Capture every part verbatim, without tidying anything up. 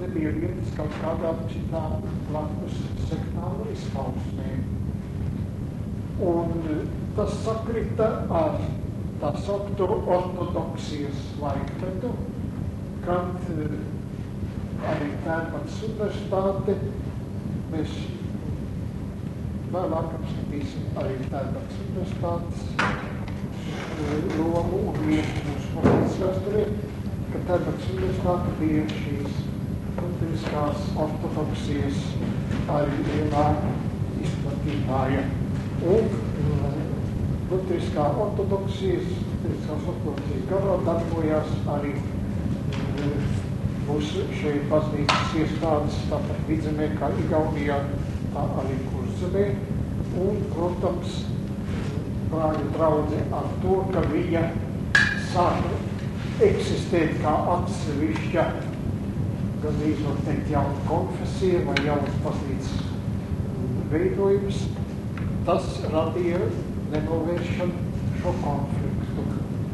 nebija vietas kaut kādām citām blakus sektāru izpausmēm. Un tas sakrita ar tā saukto ortodoksijas laikmetu, kad arī Tērbatas universitāte, mēs vēlāk apskatīsim arī Tērbatas universitātes lomu un vietu mūsu pasaules vēsturē, ka Tērbatas universitāte bija šīs luteriskās ortodoksijas arī lielā izplatītāja. Un luteriskā ortodoksijas, luteriskās ortodoksijas garā darbojās arī mūsu šeit baznīcas iestādes, tāpat Vidzemē, kā Igaunijā, tā arī Kurzemē. Un, protams, brāļu draudze ar to, ka viņa sāka eksistēt kā atsevišķa, gandrīz var teikt, jauna konfesija vai jaunas baznīcas veidojums, tas radīja nenovēršanu šo konfliktu,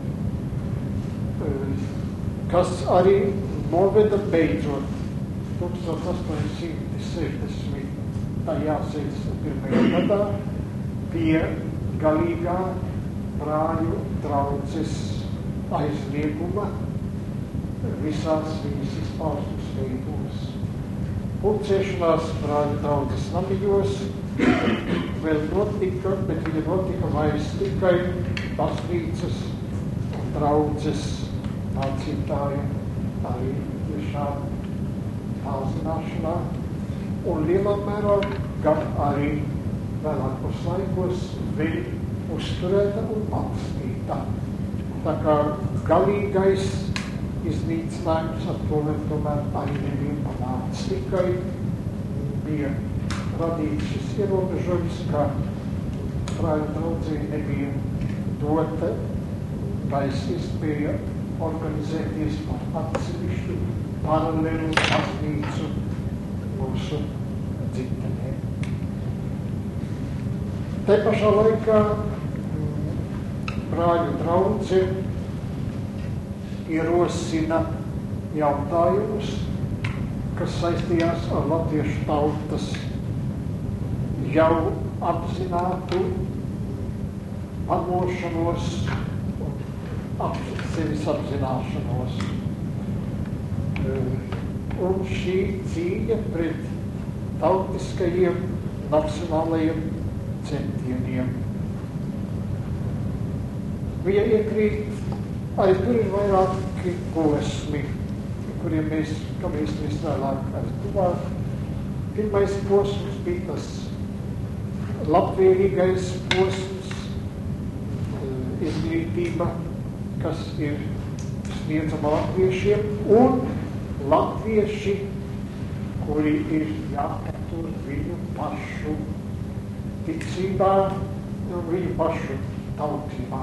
kas arī noveda beidzot tūkstoš astoņsimt sešdesmitajā sešdesmit pirmajā gadā pie galīgā brāļu draudzes aizlieguma visās viņas izpausmes veidos. Pulcēšanās brāļu draudzes namijos vēl notika, bet viņa notika vairs tikai baznīcas un draudzes mācītāju arī tiešām tālzināšanā. Un lielā mērā gan arī vēlākos laikos viņa uzturēta un attīstīta. Tā kā galīgais iznīcinājums ar to vēl tomēr arī nebija panācis. Tikai bija radīts šis ierobežojums, ka brāļu draudzei nebija dota vairs iespēja organizēties par atsevišķu paralēlu baznīcu mūsu dzimtenē. Te pašā laikā brāļu draudze ierosina jautājumus, kas saistījās ar latviešu tautas jau apzinātu pamošanos un ap, sevis apzināšanos. Un šī cīņa pret tautiskajiem, nacionālajiem centieniem. Viņa iekrīt, arī tur ir vairāki posmi, kuriem mēs, kā mēs mēs vēlāk arī tuvāk. Pirmais posms bija tas labvēlīgais posms, izglītība, kas ir sniedzama latviešiem, un latvieši, kuri ir jāpatur viņu pašu ticībā un viņu pašu tautībā.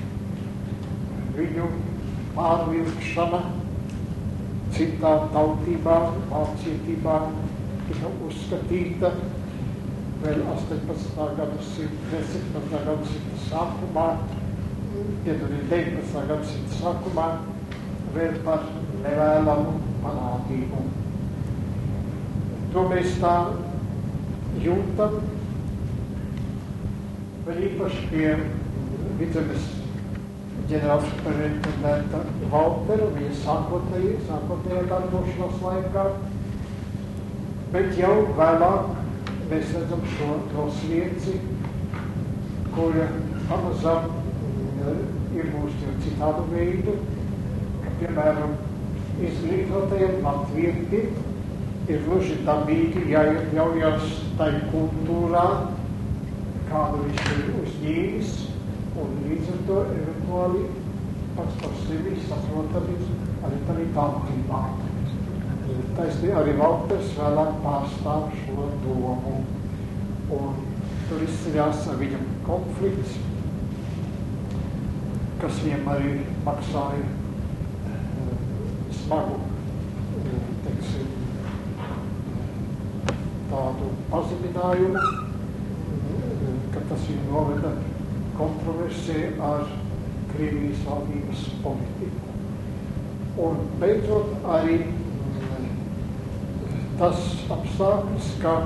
Viņu pārvilkšana citā tautībā, mācītībā tika uzskatīta vēl astoņpadsmitā gadsimta, septiņpadsmitā gadsimta sākumā, piedodiet, deviņpadsmitā gadsimta sākumā, vēl par nevēlamu parādību. To mēs tā jūtam, vēl īpaši pie Vidzemes ģenerālsuperintendenta Valtera, viņa sākotnējā, sākotnējā darbošanās laikā, bet jau vēlāk mēs redzam šo to slieci, kura pamazām iegūst jau citādu veidu, ka, piemēram, izglītotajiem latvietim ir gluži dabīgi jāiekļaujās tai kultūrā, kādu viņš ir uzņēmis, un līdz ar to eventuāli pats par sevi saprotami arī tādā tautībā. Taisnī arī Valters vēlāk pārstāv šo domu, un tur izceļās ar viņam konflikts, kas viņam arī maksāja smagu, teiksim, tādu pazeminājumu, ka tas viņu noveda kontroversija ar Krievijas valdības politiku. Un beidzot arī tas apstākļus, ka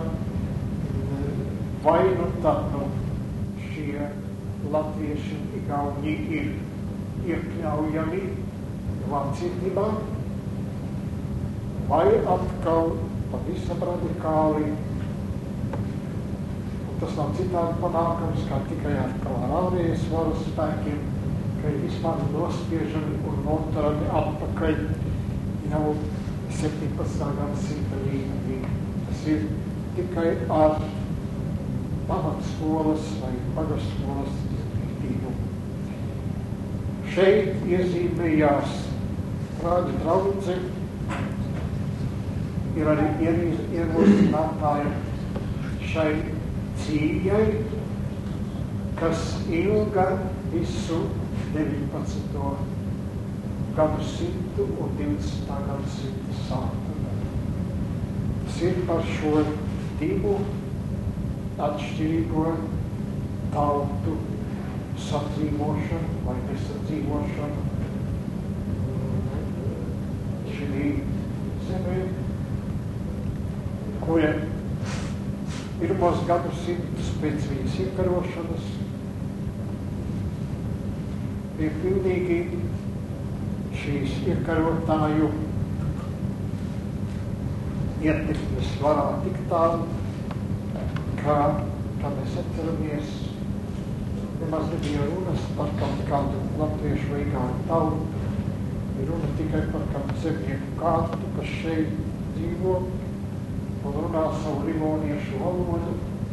vai nu tad nu šie latvieši un igauņi ir iekļaujami vācietībā, vai atkal pavisam radikāli, un tas nav citādi panākams, kā tikai atkal ar ārējas varas spēkiem, ka ir vispār nospiežami un noturami atpakaļ jau septiņpadsmitā gadsimta līmenī. Tas ir tikai ar pamatskolas vai pagarskolas izglītību. Šeit iezīmējās Prāļu draudze, ir arī ierosinātāja šai cīņai, kas ilga visu deviņpadsmito gadsimtu un divdesmitā gadsimta sākumu. Tas ir par šo divu atšķirīgo tautu sadzīvošanu vai nesadzīvošanu šī zemē, kura pirmos gadsimtus pēc viņas iekarošanas bija pilnīgi šīs iekarotāju ietekmes varā tik tālu, kā, kā mēs atceramies, nemaz nebija runas par kaut kādu latviešu vai igauņu tautu. Ir runa tikai par kādu zemnieku kārtu, kas šeit dzīvo un runā savu livoniešu valodu,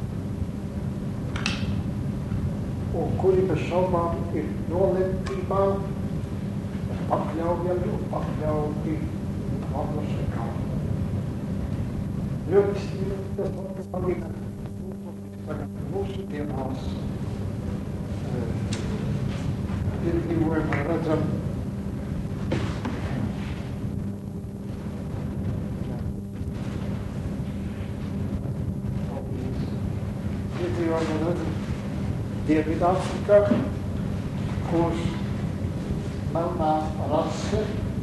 un kuri bez šaubām ir nolemtībā pakļaujami un pakļauti valdošai kārtai. Ļoti stīvi tas palīdz tagad mūsu dienās piedzīvojumā redzam piedzīvojumā redzam Dienvidāfrikā, kurš melnā rase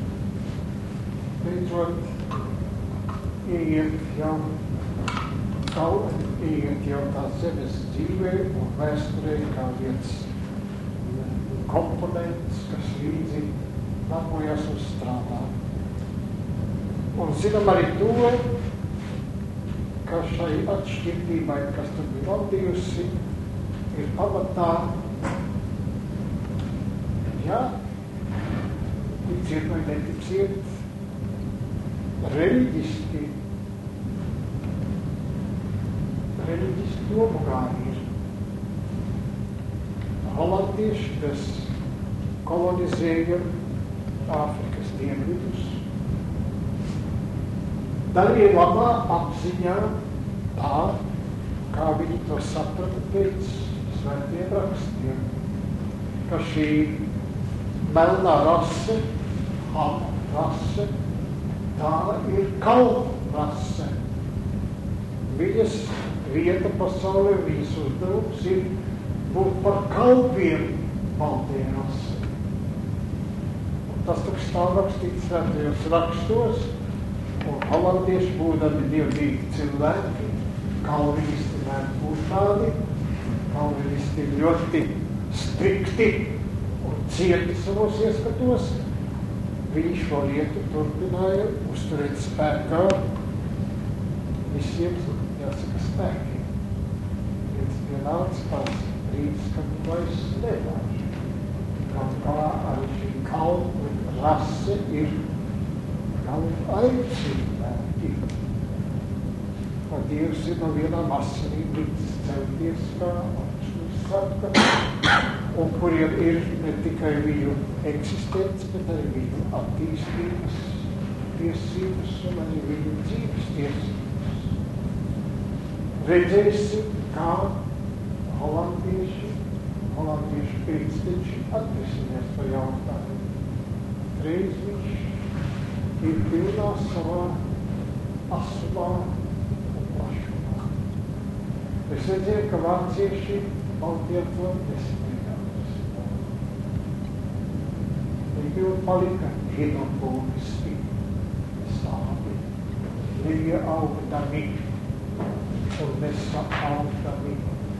beidzot ieiet jau kaut, ieiet jau tā zemes dzīvē un vēsturē kā viens komponents, kas līdzi darbojas uz strādām. Un zinām arī to, ka šai atšķirtībai, kas tur bija valdījusi, ir pamatā, jā, ticiet vai neticiet, reliģiski, reliģiski domu gājieni. Holandieši, kas kolonizēja Āfrikas dienvidus, darīja labā apziņā tā, kā viņi to saprata pēc svētiem rakstiem, ka šī melnā rase, Hama rase, tā ir kalpu rase. Viņas vieta pasaulē, viņas uzdevums ir būt par kalpiem baltiem rase. Un tas tur stāv rakstīts svētajos rakstos, un holandieši būdami dievīgi cilvēki, kalvinisti mēdz būt tādi, kalvinisti ļoti strikti un cieti savos ieskatos, viņi šo lietu turpināja uzturēt spēkā visiem, jāsaka, spēkiem. Līdz pienāca tās brīdis, kad vairs nevar. Kaut kā arī šī kalpu rase ir kalpu aicināti. Un Dievs ir no vienām asinīm līdz celties, kā atšķirīs saka, un kuriem ir ne tikai viņu eksistence, bet arī viņu attīstības tiesības un arī viņu dzīves tiesības. Redzēsim, kā holandieši, holandiešu pēcteči atrisinies par jautājumu. Reiz viņš ir pilnā savā asumā un plašumā. Es redzēju, ka vācieši baltie to nesmējās. Viņi jau palika hinoponiski stāvi. lieja augdami un nesa augdami.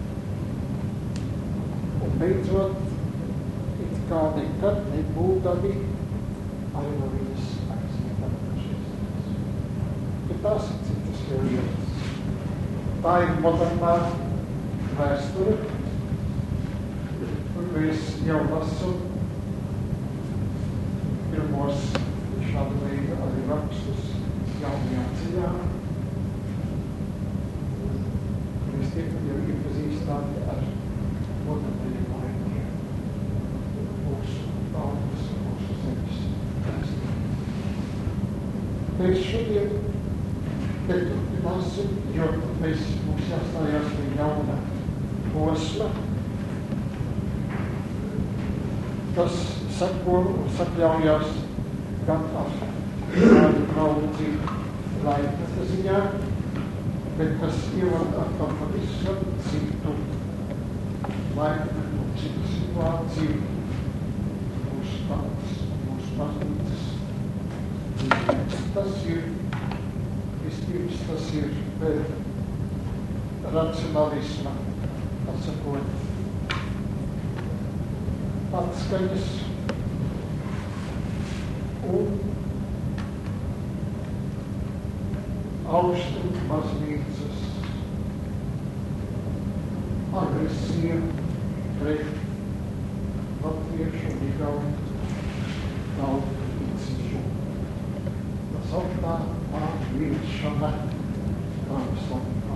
Un beidzot, it kā nekad nebūdami, arī no viņas aizietam šīs. Bet tās ir citas lietas. Tā ir modernā vēsture, un mēs jau lasam pirmos šāda veida arī rakstus jaunajā ceļā. Mēs tiekam jau iepazīstami ar modernajiem laikiem, mūsu tautas, mūsu zemes vēsturē. Mēs šodien turpināsim, jo mēs mums jāstājās pie jauna posma. Tas seko un sakļaujās gan ar kādu draudzību laika ziņā, bet kas ievad atkal pavisam citu laiku un citu situāciju mūsu tautas, mūsu baznīcas. Tas ir, vispirms tas ir racionalisma, atsakot, atskaņas un austrumu baznīcas agresija pret latviešu un igauņu tautu ticību. Tas augtā pārvilkšana pravoslavībā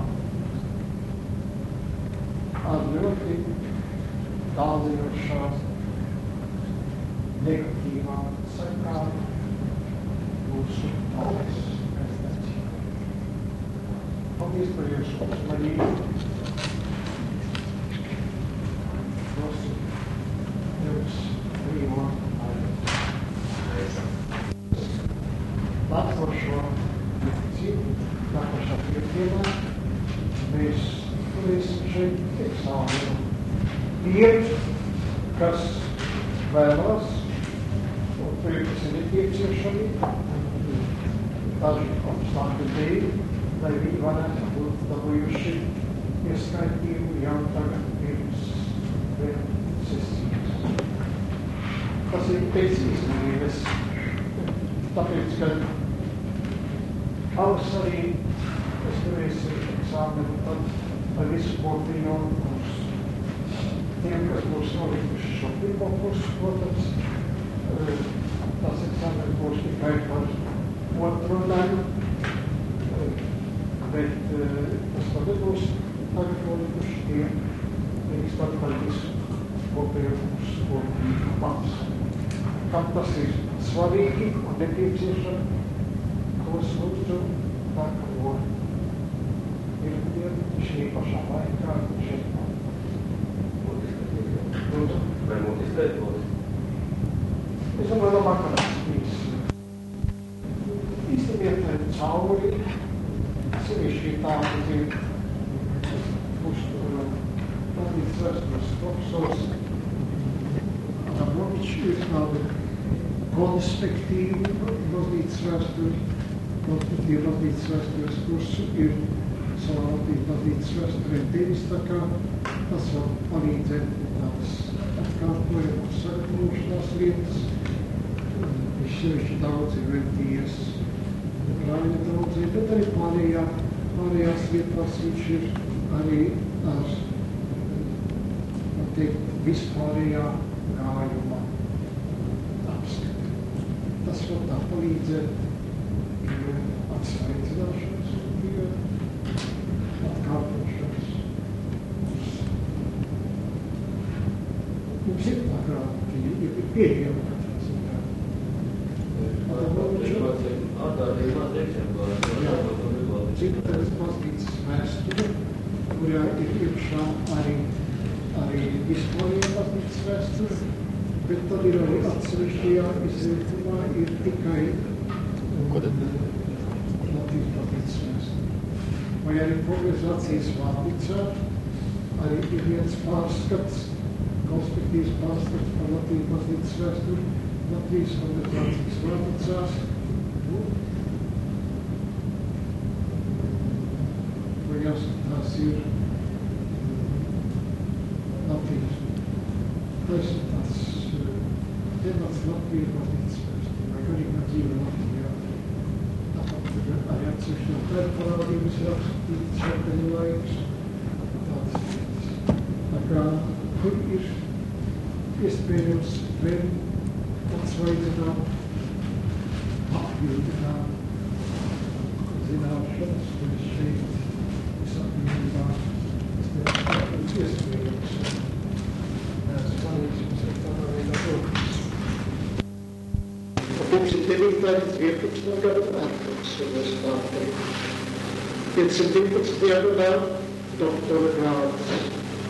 ar ļoti tālējošām negatīvām sekām mūsu tautas pēctecībai. Paldies par jūsu uzmanību. Dosim jums brīvo nākošo cību, nākošā piekdienā mēs turēsim šeit eksāmenu. Tie, kas vēlās, un tur ir, kas ir nepieciešami, daži apstākļi dēļ, lai viņi varētu būt dabūjuši ieskaitījumu jau tagad pirms sesijas. Tas ir pēcīsnības, tāpēc, ka pavasarī es turēsim eksāmenu tad par visu kopīgo kursu. Tiem, kas būs nolikuši šo pirmo kursu, protams, tas eksāmens būs tikai par otro daļu, bet tas tad būs tagad nolikuši tiem, nevis tad par visu kopējo kursu kopīgu pavasarī. Kam tas ir svarīgi un nepieciešami, tos lūdzu nākamo pirmdienu šī pašā laikā šeit. Vai muitas lietuvas? Es domāju, labāk, ka tas bijis. Īstenībā cauri, sevišķi tā, kas ir baznīcas vēstures profesors Adamovičs ir tādu konspektīvu baznīcas vēsturi, konspektīvu baznīcas vēstures kursu ir savā baznīcas vēsturē devis, tā kā tas var palīdzēt tādas atkārtojumus, sagatavošanās lietas. Sevišķi daudz ir veltījies Raina draudzē, bet arī pārējā, pārējās lietās viņš ir arī ar, var teikt, vispārējā gājuma apskati. Tas var tā palīdzēt atsveicināšanas un atkārtošanas. Mums ir tā kā, ir pieejama katrā ziņā. Atgādīgi maz eksemplāri. Citas baznīcas vēsture, kurā ir iekšā arī, arī vispārējā baznīcas vēsture, bet tad ir arī atsevišķajā izvērtumā ir tikai Latvijas baznīcas vēsture. Vai arī progresācijas vārnicā arī ir viens pārskats, konspektīvs pārskats par Latvijas baznīcas vēsturi, Latvijas progresācijas vārnicās. tas ir Latvijas tas temats Latvijas baznīcas vai garīgā dzīve Latvijā. Tāpat arī atsevišķi no pērparādības rakstīts šāpeņu laiks, tādas lietas. Tā kā tur ir iespējams vēl atsvaidzināt, apjūdināt zināšanas, kuras šeit visapmierībā es iespējams. piecsimt devītais, vienpadsmitais gada ārpus universitātei. piecsimt divpadsmitajā gadā doktora grāds.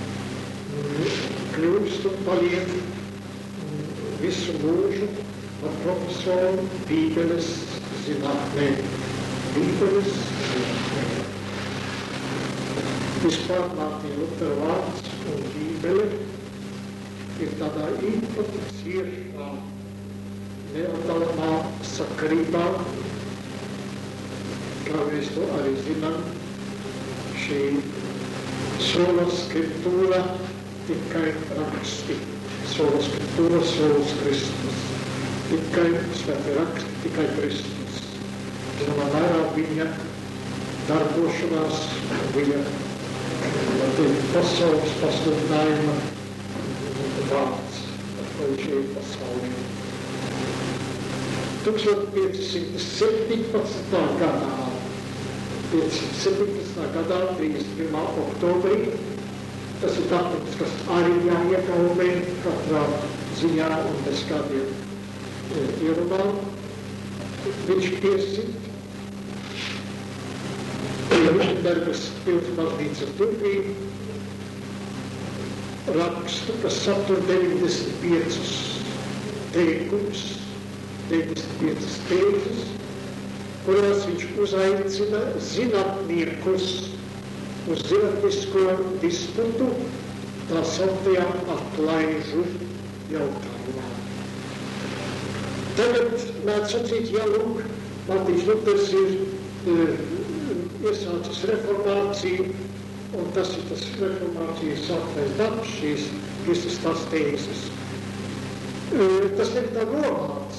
Kļūst un paliek visu mūžu par profesoru Bībeles zinātnē. Bībeles zinātnē. Vispār Mārtiņa Lutera vārds un Bībele ir tādā īpatī ciešā, neatdalamā sakarībā, kā mēs to arī zinām, šī sola skriptūra tikai raksti, sola skriptūra, solas Kristus, tikai svēti raksti, tikai Kristus. Zināmā mērā viņa darbošanās, viņa pasaules pasludinājuma vārds, ar ko viņš ir pasaulē. piecsimt septiņpadsmitā gadā, piecsimt septiņpadsmitā gadā, trīsdesmit pirmā oktobrī, tas ir datums, kas arī jāiekaumē katrā ziņā un bez kādiem ierunām, viņš piesimt Rušenbergas pilsbaznīcas durvī rakstu, kas satur deviņdesmit piecus teikumus, deviņdesmit piecas tēzes, kurās viņš uzaicina zinātniekus uz zinātnisko disputu tā sauktajā atlaižu jautājumā. Tagad mēdz sacīt, ja lūk, Mārtiņš Luters ir uh, iesācis reformāciju, un tas ir tas reformācijas sāktais darbs, šīs visas tās tēzes. Uh, tas ir tā domāts.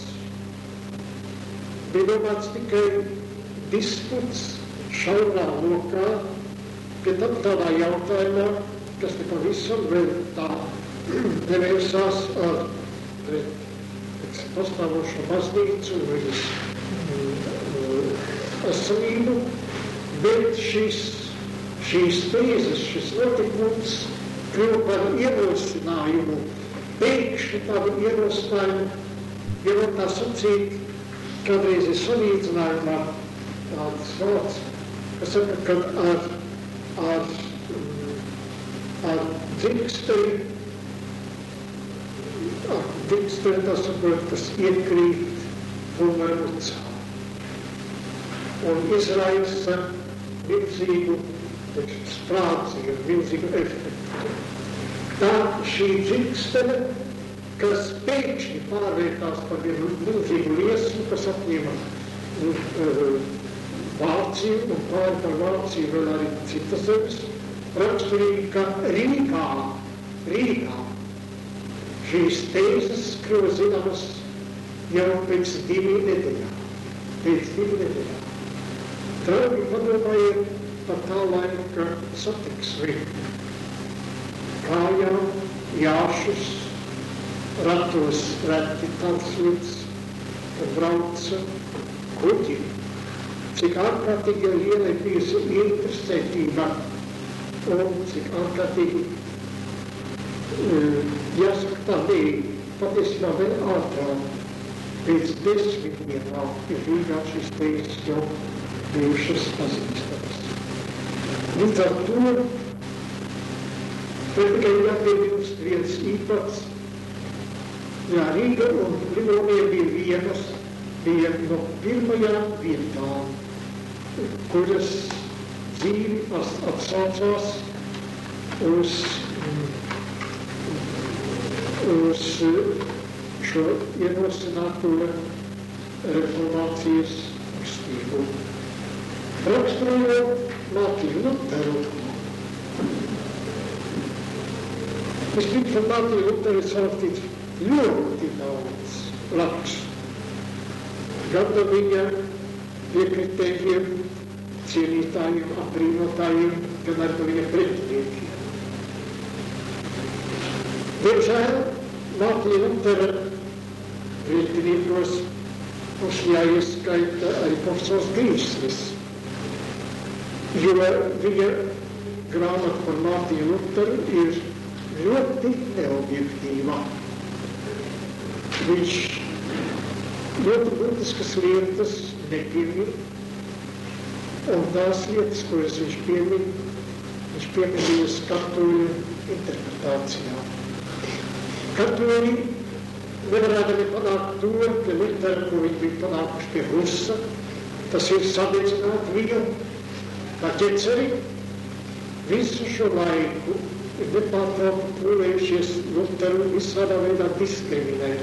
Bija domāts tikai disputs šaurā lokā, pie tam tādā jautājumā, kas te pavisam vēl tā nevērsās ar pastāvošo baznīcu un viņas esamību, bet šis, šīs tēzes, šis notikums kļuva par ierosinājumu, pēkšņi tādu ierosinājumu, ja var tā sacīt, kādreiz ir salīdzinājumā tāds vārds, kas saka, kad ar, ar, ar dzirksteri, ar dzirksteri tā sakot, kas iekrīt pulverucā un izraisa milzīgu sprādzienu, milzīgu efektu. Tā šī dzirkstere, kas pēkšņi pārvērtās par vienu milzīgu liesmu, kas apņēma uh, Vāciju un pāri par Vāciju vēl arī citas zemes, raksturīgi, ka Rīgā, Rīgā šīs tēzes kļuva zināmas jau pēc divi nedēļā. Pēc divi nedēļā. Draugi padomājiet par tā laika satiksmi. Kājām, jāšus, ratos reti tāds līdz, kad brauca kuģi. Cik ārkārtīgi liela ir bijusi interesētība un cik ārkārtīgi jāsaka tā bija, patiesībā vēl ātrāk, pēc desmit dienām ir Rīgā šīs tēzes jau bijušas pazīstamas. Līdz ar to, bet tikai jāpiebilst viens īpats, jā, Rīga un Livonija bija vienas, bija no pirmajām vietām, kuras dzīvi atsaucās uz uz šo ierosināto reformācijas kustību. Raksturojot Mārtiņu Luteru, Vispirms par Mārtiņu Luteru ir sarakstīts ļoti daudz rakstu. Gan no viņa piekritējiem, cienītājiem, apbrīnotājiem, gan arī no viņa pretiniekiem. Diemžēl Mārtiņa Lutera pretiniekos mums jāieskaita arī profesors Grīslis, jo viņa grāmata par Mārtiņu Luteru ir ļoti neobjektīva. Viņš ļoti būtiskas lietas nepiemin, un tās lietas, kuras viņš piemin, viņš pieminīja katoļu interpretācijā. Katoļi nevarētu panākt to, ka Luteru, ko viņi bija panākuši pie Husa, tas ir sadedzināt viņu kā ķeceri, visu šo laiku ir nepārtraukti pūlējušies Luteru visādā veidā diskriminēt.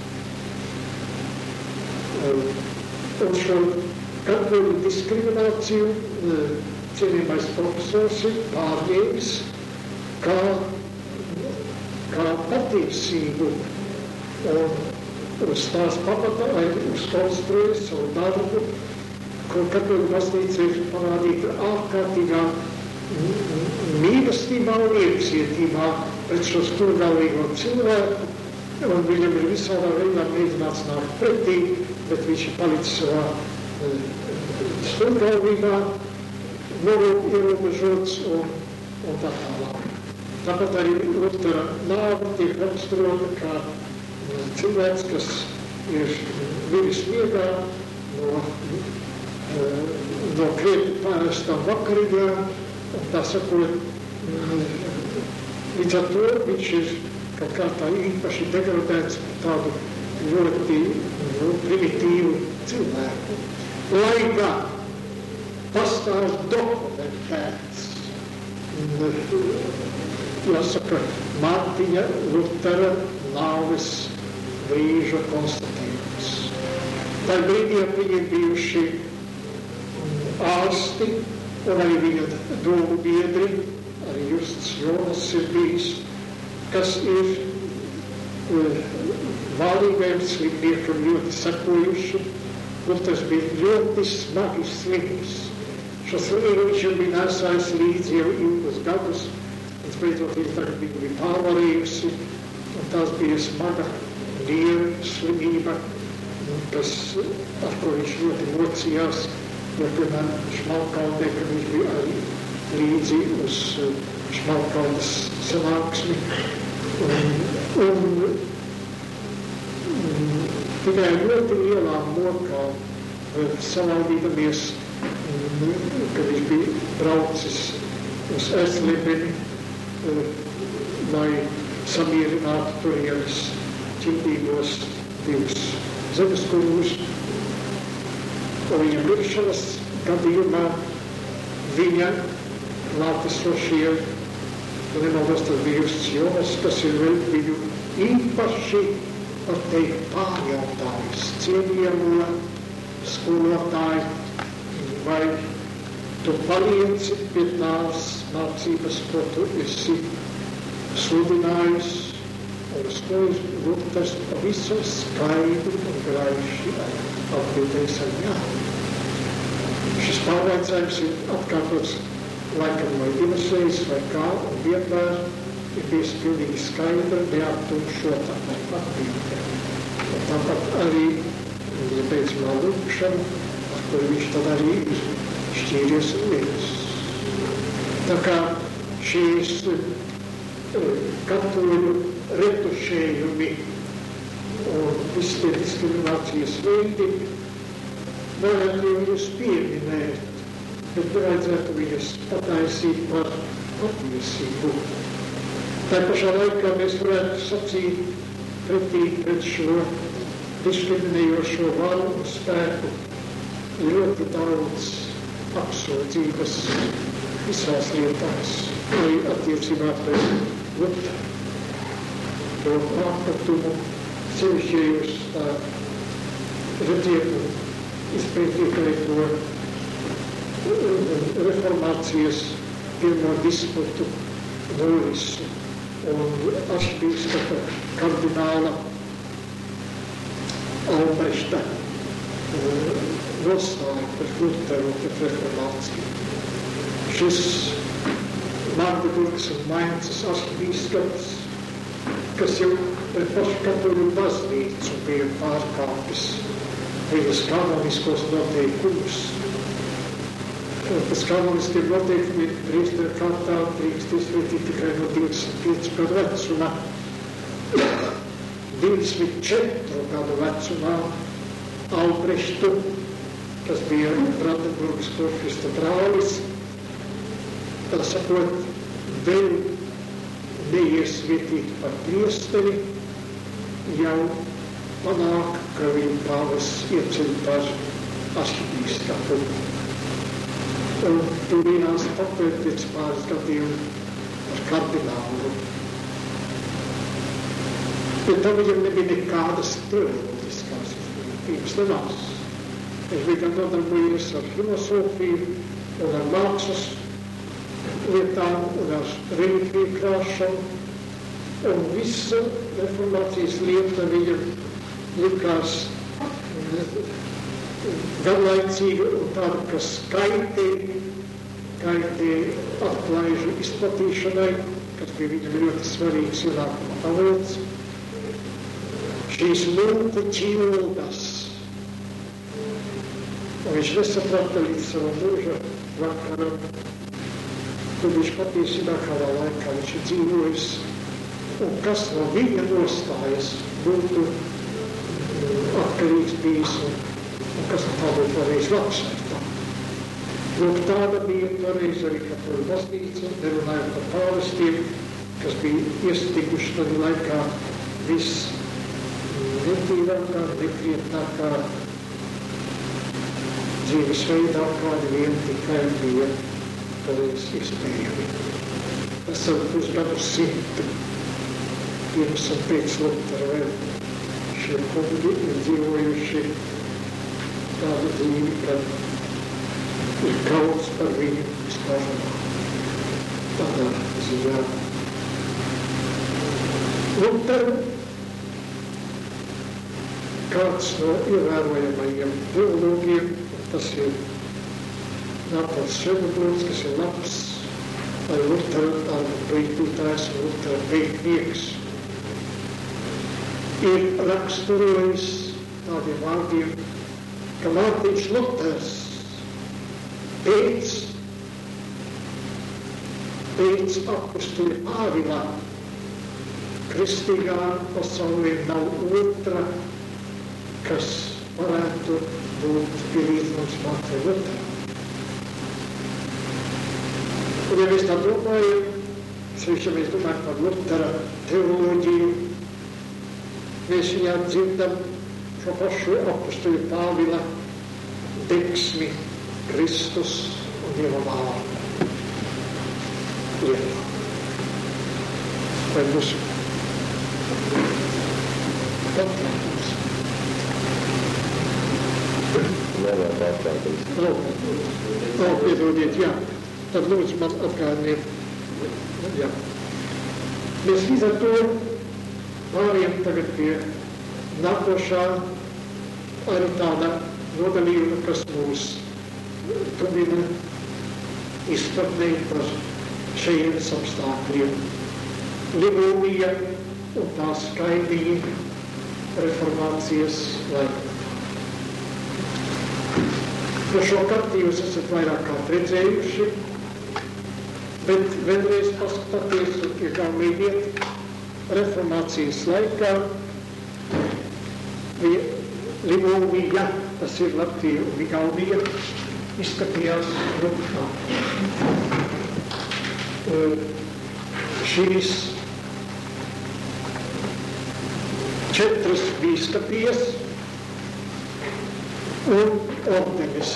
Un šo katoļu diskrimināciju cienījamais profesors ir pārņēmis kā, kā patiesību un uz tās pamatā arī uzkonstruējis savu darbu, ko katoļu baznīca ir parādīta ārkārtīgā mīlestībā un iecietībā pret šo stūrgalvīgo cilvēku, un viņam ir visādā veidā mēģināts nākt pretī, bet viņš ir palicis savā stūrgalvībā, ierobežots un, un tā tālāk. Tāpat arī Lutera nāve tiek raksturota kā cilvēks, kas ir miris miegā no, no krietni pārēstām vakariņām, un tā sakot, līdz ar to viņš ir kaut kā tā īpaši degradēts par tādu ļoti nu, primitīvu cilvēku. Lai gan pastāv dokumentēts, jāsaka, Mārtiņa Lutera nāves brīža konstatējums. Tā brīdī ap viņiem bijuši ārsti un arī viņa domu biedri, arī Justs Jonas ir bijis, kas ir vālīgajam slimniekam ļoti sekojuši. Luters bija ļoti smagi slims. Šo slimību viņš jau bija nesājis līdzi jau ilgus gadus, un beidzot viņš tagad bija pārvarējusi, un tās bija smaga dieva slimība, kas, ar ko viņš ļoti mocījās, jo, piemēram, Šmalkaldē, kad viņš bija arī līdzi uz Šmalkaldas sanāksmi, un, un tikai ļoti lielā mokā savaldīdamies, kad viņš bija braucis uz Eslibeni, lai samierinātu turienes ķildīgos divus zemeskurus. Un viņa miršanas gadījumā viņa klātesošie, nemaldos tas bija Justs Jonas, kas ir viņu īpaši, var teikt, pārjautājis, cienījamo skolotāju, vai tu palieci pie tās mācības, ko tu esi sludinājis, un uz ko Luters pavisam skaidri un graiši atbildējis ar jā. Šis pārveicājums ir atkārtots laikam vai divas reizes vai kā, un vienmēr ir bijis pilnīgi skaidra, neaptumšota atbilde. Un tāpat arī, ja beidzamā lūkšana, ar kuru viņš tad arī ir šķīries un miris. Tā kā šīs katoļu retušējumi un visi tie diskriminācijas veidi varētu viņus pieminēt, bet vajadzētu viņus pataisīt par patiesību. Tā pašā laikā mēs varētu sacīt pretī pret šo diskriminējošo varu un spēku ļoti daudz apsūdzības visās lietās, arī attiecībā pret Luteru. To pārpratumu sevišķējus tā redzētu izpētīt arī to reformācijas pirmo disputu norisu. un arhibīskapa kardināla Albrešta nostāja par Luteru un par reformāciju. Šis Magdeburgas un Maincas arhibīskaps, kas jau par pašu katoļu baznīcu bija pārkāpis viņas kanoniskos noteikumus. Pēc kanoniskiem noteikumiem priestera kārtā drīkst izvietīt tikai no divdesmit piecu gadu vecumā. divdesmit četru gadu vecumā Albreštu, kas bija Brandenburgas kurfista brālis, tā sakot, vēl neiesvietīt par priesteri, jau panāk, ka viņu pāvests ieceļ par arhibīskapu. Un turījās papēt pēc pāris gadiem par kardinālu. Bet tam viņam nebija nekādas teoloģiskās izglītības, nemaz. Viņš bija gan nodarbojies ar filosofiju un ar mākslas lietām un ar reliģiju krāšanu, un visa reformācijas lieta viņam likās garlaicīga un tāda, kas kaitē, kaitē atklaižu izplatīšanai, kas bija viņam ļoti svarīgs ienākuma avots. Šīs lūku ķildas, un viņš nesaprata līdz savu mūža vakaram, kur viņš patiesībā kādā laikā viņš ir dzīvojis, un kas no viņa nostājas būtu atkarīgs bijis, un, un kas no tā būtu pareiz labsvērtā. Lūk, tāda bija toreiz arī katoļu baznīca, nerunājot par pāvestiem, kas bija iestiguši tad laikā viss netīrākā, nekrietnākā dzīvesveidā, kādi vien tikai bija toreiz iespējami. Esam pusgadu simtu pirms un pēc Lutera vēl šie kungi ir dzīvojuši tādu dzīvi, kad ir kauns par viņu vispār tādā ziņā. Luteru kāds no ievērojamajiem teologiem, tas ir Nāpels Šedebrūns, kas ir labs vai Lutera pētītājs un Lutera pētnieks, ir raksturojis tādiem vārdiem, ka Mārtiņš Luters pēc, pēc apustuļa Pāvila kristīgā pasaulē nav otra, kas varētu būt pielīdzināms Mārtiņam Luteram. Un ja mēs tā domājam, sevišķi, ja mēs domājam par Lutera teoloģiju, mēs viņā dzirdam šo pašu apustuļa Pāvila deksmi Kristus un Dieva vārda lietā. Vai būs patrākums? Nevar patrākums. Nav, nav, piedodiet, jā. Tad lūdzu man atgādiniet. Jā. Mēs līdz ar to pāriem tagad pie nākošā arī tāda nodalījuma, kas mūs tuvina izpratnē par šejienes apstākļiem. Livonija un tās kaimiņi reformācijas laikā. No šo karti jūs esat vairāk kārt redzējuši, bet vienreiz paskatāties un iegaumīgiet reformācijas laikā Livonija, tas ir Latvija un Igaunija, izskatījās rupšā. Šīs četras bīskapijas un ordenis.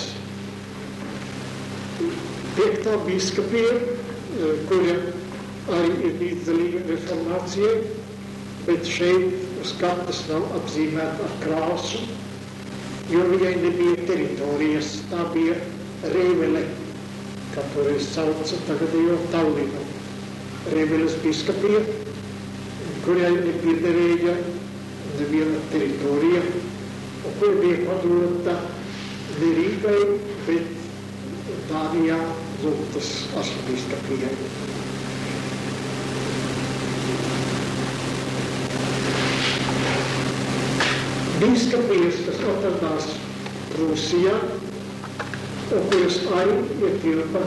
Piektā bīskapija, kura arī ir līdzdalīga reformācijai, bet šeit uz kartas nav apzīmēta ar krāsu, jo viņai nebija teritorijas, tā bija Rēvele, kā toreiz sauca tagadējo Tallinu. Rēveles bīskapija, kurai nepiederēja neviena teritorija, un kur bija padota ne Rīgai, bet Dānijā Zultas arhibīskapijai. Bīskapijas, kas atradās Prūsijā, un kuras arī ietilpa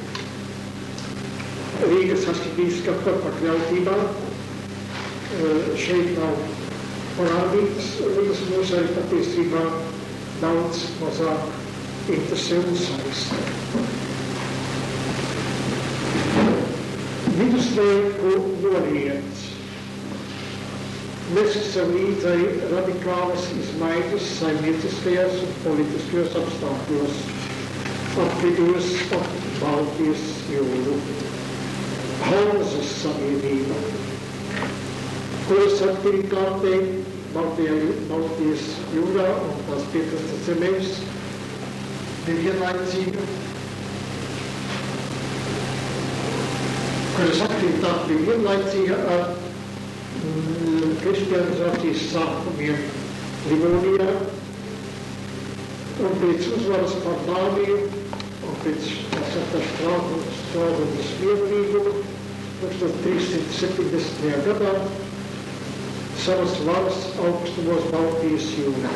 Rīgas arhibīskapa pakļautībā, šeit nav parādītas, viņas mūs arī patiesībā daudz mazāk interesē un saista. Viduslaiku noriets. Mēs esam līdzai radikālas izmaiņas saimnieciskajās un politiskajos apstākļos, apvidos ap Baltijas jūru. Hanzas savienība, kuras aktivitātei Baltijas jūrā un tās piekrastes zemēs nevienlaicīga, kuras aktivitāte bija vienlaicīga ar mm, kristianizācijas sākumiem Livonijā un pēc uzvaras par Dāniju un pēc Strādunas vienlīguma tūkstoš trīssimt septiņdesmitajā gadā savas varas augstumos Baltijas jūrā.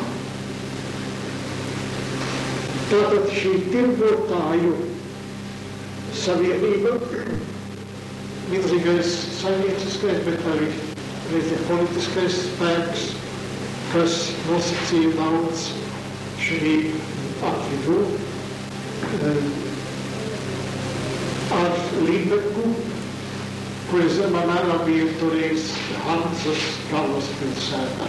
Tātad šī tirgotāju savienība, milzīgais saimnieciskais, bet arī reizē politiskais spēks, kas nosacīja daudz šī apvidu ar Lībeku, kur zemā mērā bija toreiz Hanzas galvaspilsētā.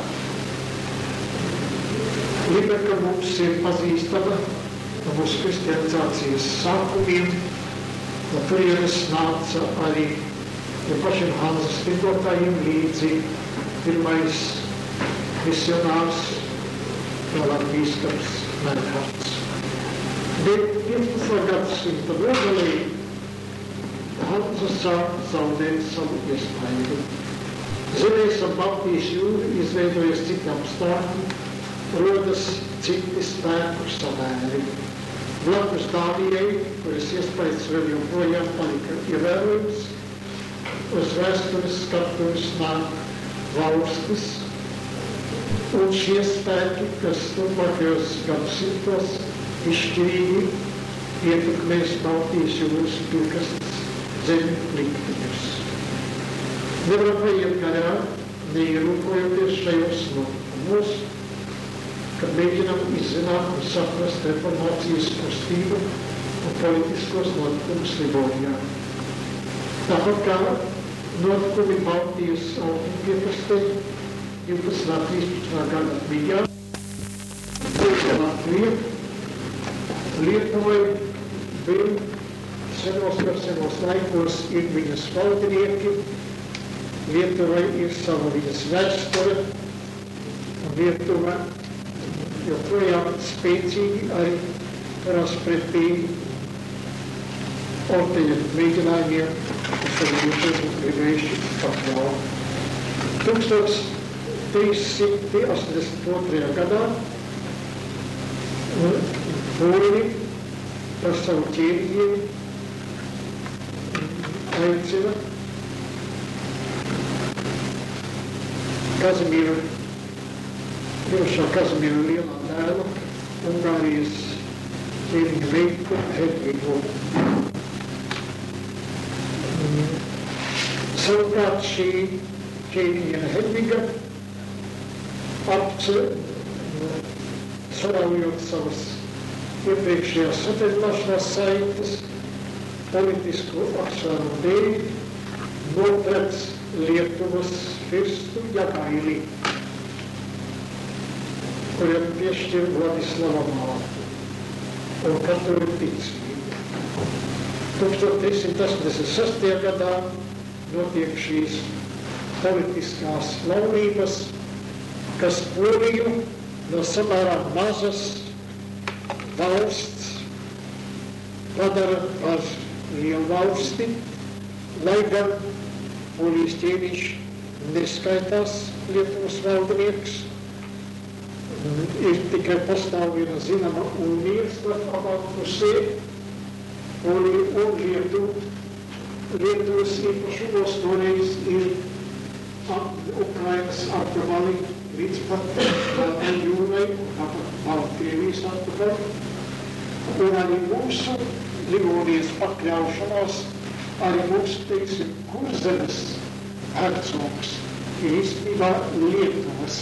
Lībeka mums ir pazīstama no mūsu kristianizācijas sākumiem, no turienes nāca arī ja pašiem Hanzas tirgotājiem līdzi pirmais misionārs, vēlāk bīskaps Melhards. Bet piecpadsmitā gadsimta nogalī Hanza sāk zaudēt savu iespaidu. Zemēs ap Baltijas jūru izveidojas citi apstākļi, rodas citi spēku samēri. Blakus Dānijai, kuras iespējas vēl joprojām palika ievērojams, uz vēstures skatuves nāk valstis, un šie spēki, kas turpmākajos gadsimtos izšķirīgi ietekmēs Baltijas jūras piekrastes zemi likteņus. Nevaram paiet garā, neierūkojoties šajos notikumos, kad mēģinām izzināt un saprast reformācijas kustību un politiskos notikumus Livonijā. Tāpat kā notikumi Baltijas austrumu piekrastē divpadsmitā un trīspadsmitā gada vidā, Latvija, Lietuvai vēl senos par senos laikos ir viņas valdinieki, Lietuvai ir sava viņas vēsture, un Lietuva joprojām spēcīgi arī parās pretī orteņa mēģinājumiem, kas arī Lietuvu gribējuši pakļaut. tūkstoš trīssimt astoņdesmit otrajā gadā Poļi par savu ķēniņiem aicina Kazimieru, Milošā Kazimiera lielā dēla, Ungārijas ķēniņa meitu Hedvigu. Savukārt šī ķēniņa Hedviga apcer, saraujot savas iepriekšējās satredzināšanās saites, politisku apsvērumu dēļ, notrec Lietuvas firstu Jagaili, kuriem piešķir Vladislava mātu un katoļu ticību. tūkstoš trīssimt astoņdesmit sestajā gadā notiek šīs politiskās laulības, kas Poliju no samērā mazas valsts padara par lielu valsti, lai gan Polijas ķēniņš neskaitās Lietuvas valdnieks. Ir tikai pastāv viena zināma unija starp abām pusēm. Polija un Lietuva. Lietuvas īpašumos toreiz ir Ukrainas atgabali līdz pat jūrai, tāpat Baltkrievijas atgabali. Un arī mūsu Livonijas pakļaušanās, arī mūsu, teiksim, Kurzemes hercogs ir īstenībā Lietuvas,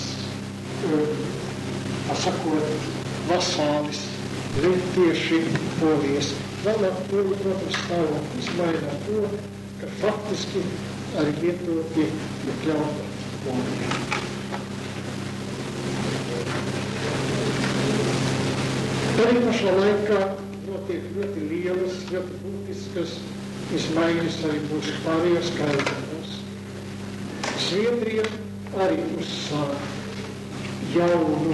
pasakot, vasālis, tieši Polijas. Vēl ar to, protams, stāvot izmainā to, ka faktiski arī Lietuva tiek iekļauta Polijā. Arī pašā laikā notiek ļoti lielas, ļoti būtiskas izmaiņas arī mūsu pārējos kaimiņos. Zviedrija arī uzsāk jaunu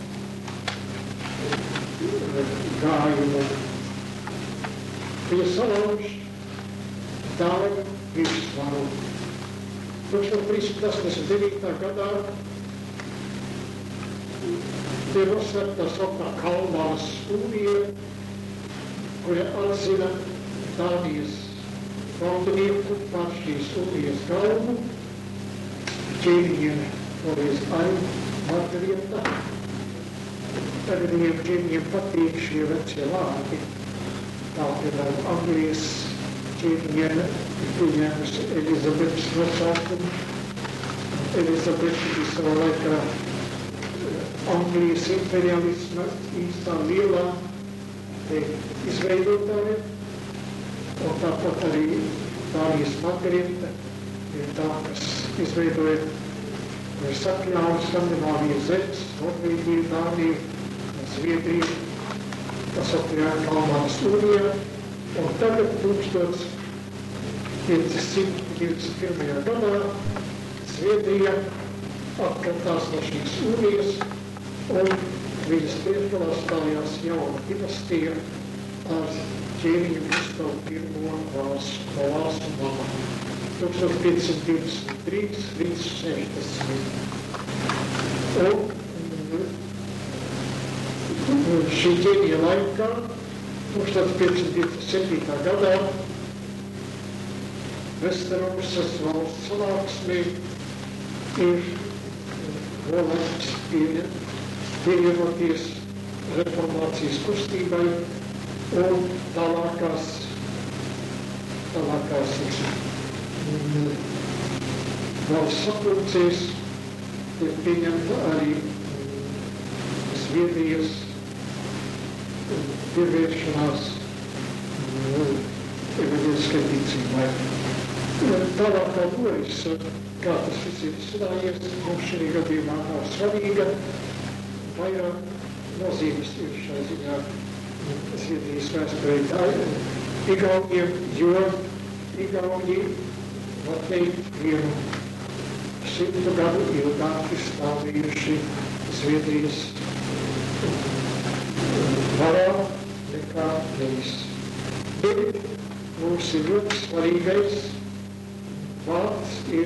gājumu. Viņa salauž Dāņu virsvaru. tūkstoš trīssimts astoņdesmit devītā gadā tie nosvērt tā sauktā Kalmāras unija, kura atzina Dānijas valdinieku par šīs unijas galvu, ķēniņiem, toreiz arī Margarieta. Tagad viņiem ķēniņiem patīk šie vecie vārdi. Tā, piemēram, Anglijas ķēniņiem ir pieņēmusi Elizabetes nosaukumu. Elizabete bija savā laikā Anglijas imperialisma īstā lielā izveidotāja, un tāpat arī Dānijas Margarita ir tā, kas izveidoja sakļāvu Skandināvijas zemes, Norvēģiju, Dāniju, Zviedriju, tas atļāja Kalmāras unijā, un tagad tūkstoš piecsimt divdesmit pirmajā gadā Zviedrija atkritās no šīs unijas, un viņas priekšgalā stājās jauna dinastija ar ķēniņu Gustavu pirmo Vācu no Vācu nama tūkstoš piecsimt divdesmit trīs līdz sešdesmit. Un šī ķēniņa laikā tūkstoš piecsimt divdesmit septītā gadā Vesterosas valsts sanāksmē ir nolēmts pievienoties reformācijas kustībai un tālākās, tālākās valsts sapulcēs tiek pieņemta arī Zviedrijas pievēršanās evaņģēliskai ticībai. Tālāk kā noris, kā tas viss ir izstrādājies, mums šī gadījumā nav svarīga. Vairāk nozīmes ir šai ziņā Zviedrijas vēsturē Igauniem, jo Igauni, var teikt, vienu simtu gadu ilgāk stāvējuši Zviedrijas varā nekā mēs. Bet mums ir ļoti svarīgais vārds ir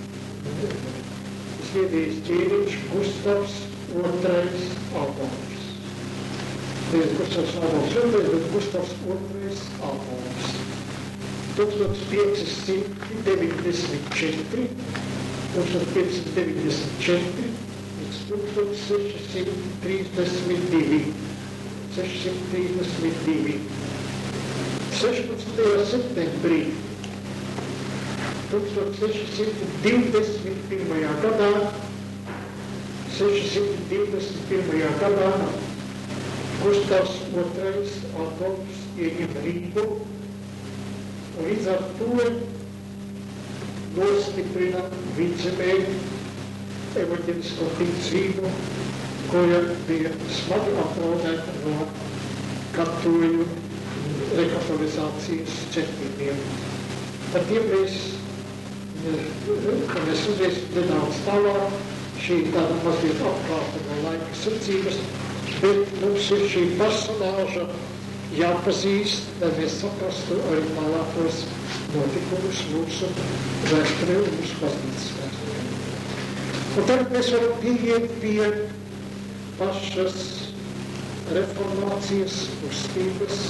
Zviedrijas ķēniņš Gustavs otrais Adolfs. Nevis Gustavs Adolfs otrais, bet Gustavs otrais Adolfs. tūkstoš piecsimt deviņdesmit četri, tūkstoš piecsimt deviņdesmit četri līdz tūkstoš sešsimt trīsdesmit divi. sešsimt trīsdesmit divi. sešpadsmitajā septembrī tūkstoš sešsimt divdesmit pirmajā gadā sešsimt divdesmit pirmajā gadā Gustavs otrais Adolfs ieņem Rīgu, un līdz ar to nostiprina vidzemē evaņģelisko ticību, kura bija smagi apdraudēta no katoļu rekatolizācijas centieniem. Tad iepriekš, ka mēs uzreiz nedaudz tālāk, šī ir tāda mazliet apkārta no laika secības, bet mums ir šī personāža jāpazīst, lai mēs saprastu arī tālākos notikumus mūsu vēsturē un mūsu baznīcas vēsturē. Un tad mēs varam pieiet pie pašas reformācijas kustības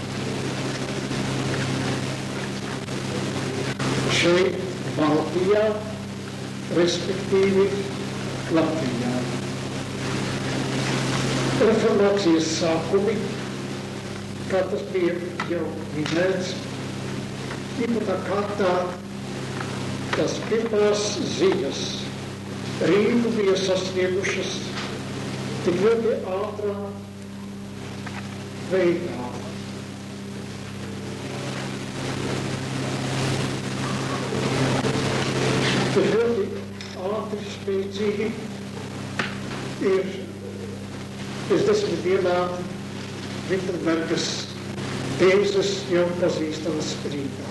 šeit Baltijā, respektīvi Latvijā. Reformācijas sākumi, kā tas bija jau minēts, īpatā kārtā tas pirmās ziņas Rīgu bija sasniegušas tik ļoti ātrā veidā. Tik ļoti ātri spēcīgi ir pēc desmit dienām Vittenbergas tēzes jau pazīstamas Rīgā.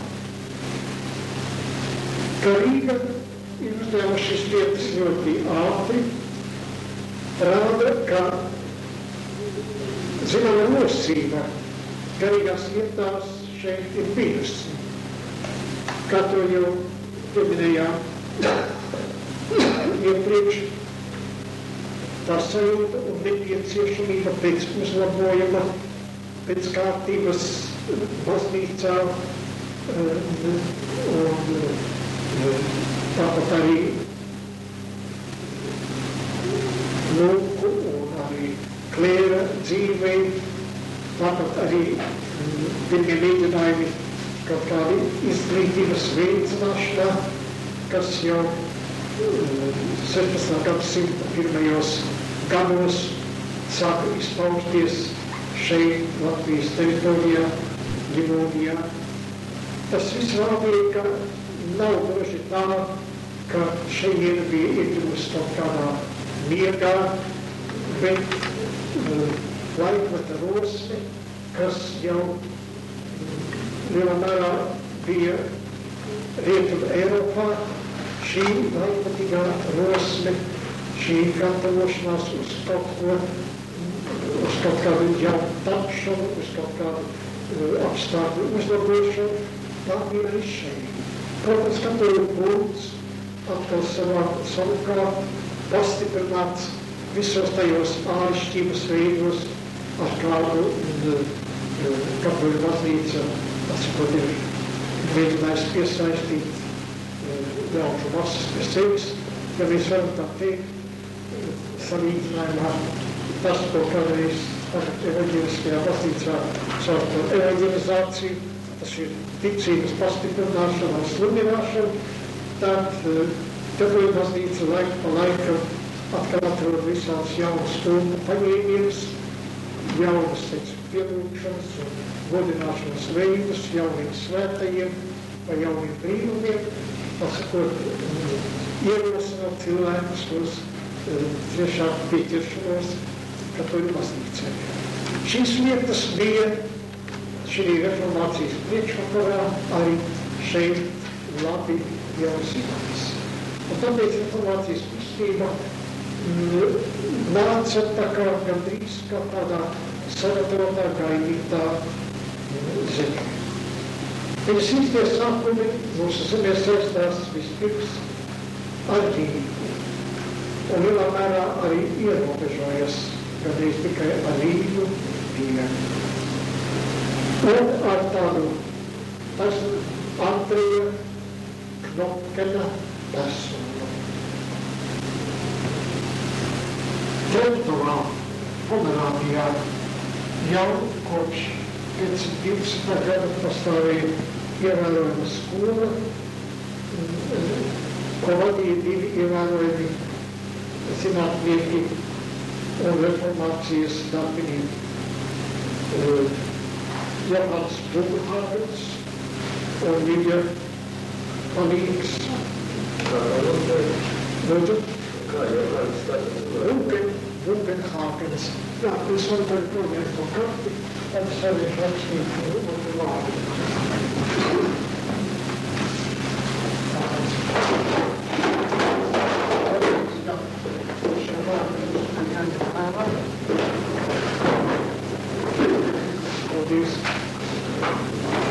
Ka Rīga ir uzdevusi šīs lietas ļoti ātri, rāda, ka zināma nosība garīgās lietās šeit ir bijusi. Kā to jau pieminējām iepriekš, tā sajūta un nepieciešamība pēc uzlabojuma, pēc kārtības baznīcā un tāpat arī lūku un arī klēra dzīvei, tāpat arī pirmie mēģinājumi kaut kādi izglītības veicināšanā, kas jau sešpadsmitā gadsimta pirmajos gados sāka izpausties šeit Latvijas teritorijā, Livonijā. Tas viss rādīja, ka nav droši tā, ka šeit bija iegrimusi kaut kādā miegā, bet uh, laikmeta rosme, kas jau lielā mērā bija Rietumu Eiropā, šī laikmetīgā rosme, šī gatavošanās uz kaut ko, uz kaut kādu jaunu tapšanu, uz kaut kādu uh, apstākļu uzlabošanu, tā bija arī šeit. Protams, katoļu kults atkal savā savukārt pastiprināts visos tajos āršķības veidos, ar kādu katoļu baznīca, atsakot, ir mēģinājis piesaistīt ļaužu masas pie sevis, ja mēs varam tā teikt, salīdzinājumā tas, ko kādreiz ar evaņģeliskajā baznīcā caur to evaņģelizāciju, tas ir ticības pastiprināšana un sludināšana, tad katoļu baznīca laiku pa laikam atkal atrod visādas jaunas kulta paņēmienas, jaunas, teiksim, pielūgšanas un godināšanas veidus, jauniem svētajiem vai jauniem brīnumiem, pasakot, ierosināt cilvēkus uz tiešām pieķeršanos katoļu baznīcai. Šīs lietas bija šī reformācijas priekšvakarā arī šeit labi jau zināmas. Un tāpēc reformācijas kustība nāca tā kā gandrīz kā tādā sagatavotā, gaidītā zemē. Viņas īstie sākumi mūsu zemē saistās vispirms ar Rīgu. Un lielā mērā arī ierobežojas gandrīz tikai ar Rīgu vienu. Un ar tādu Andreja Knopkena personu. Ķertovā, Pomerānijā jau kopš piecsimt divdesmitā gada pastāvēja ievērojama skola, ko vadīja divi ievērojami zinātnieki un reformācijas darbinieki. Johans Bubenhagens un viņa palīgs. Kā Lūdzu? Kā Johans Buben, Bubenhagens. Jā, es varu tagad noviet to karti, tad es arī rakstīju un vārdu. Paldies.